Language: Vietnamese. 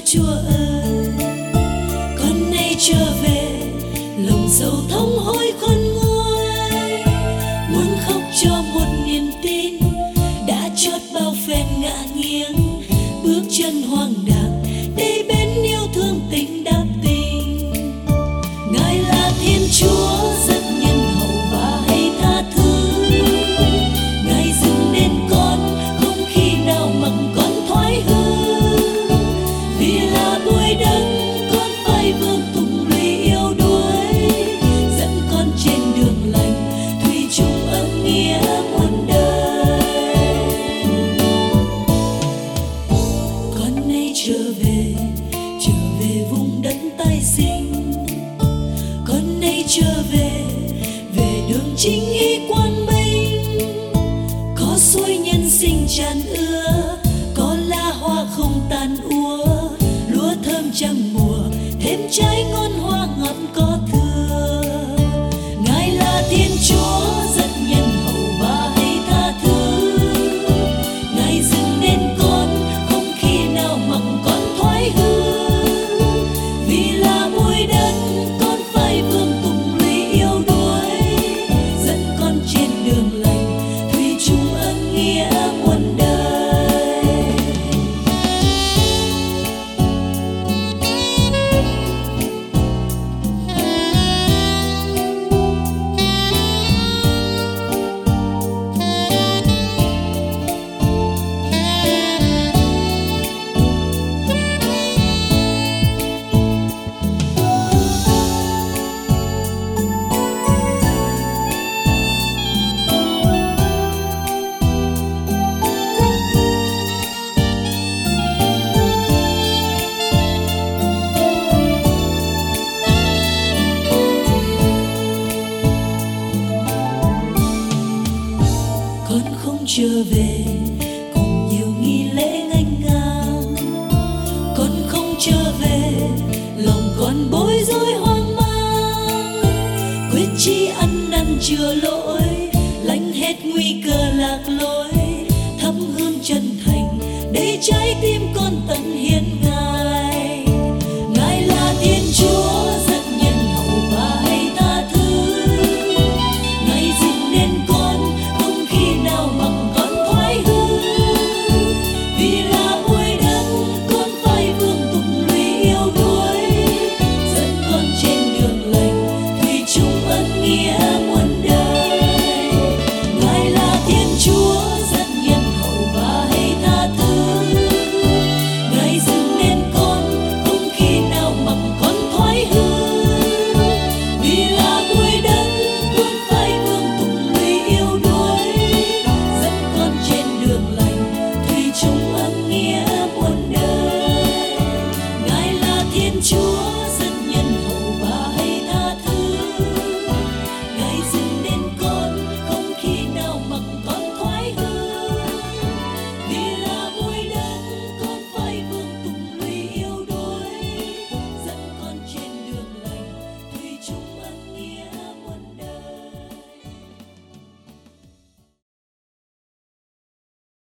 Chúa ơi, con nay trở về lòng sầu thống hối khôn nguôi, muốn khóc cho một niềm tin đã chót bao phen ngã nghiêng, bước chân hoang đàng đây bên yêu thương tình đáp tình. Ngài là Thiên Chúa rất nhân hậu và hay tha thứ, Ngài dừng nên con không khi nào mặc con thoái hư. Vì là bụi đất con phải vương tùng lụy yêu đuối, dẫn con trên đường lành thủy chung ấm nghĩa muôn đời. Con nay trở về vùng đất tái sinh, con nay trở về đường chính ý quang minh. Có suối nhân sinh tràn ưa, có lá hoa không tàn úa, lúa thơm chẳng mùa thêm trái ngon hoa ngọt có thừa. Ngài là Thiên Chúa rất nhân hậu và hay tha thứ, Ngài dừng nên con không khi nào mặc con thoái hư. Vì là bụi đất con phải vương tùng lụy yêu đuối, dẫn con trên đường lành thủy chung ân nghĩa muôn đời. Con không trở về cùng nhiều nghi lễ nghênh ngang, con không trở về lòng con bối rối hoang mang, quyết chí ăn năn chừa lỗi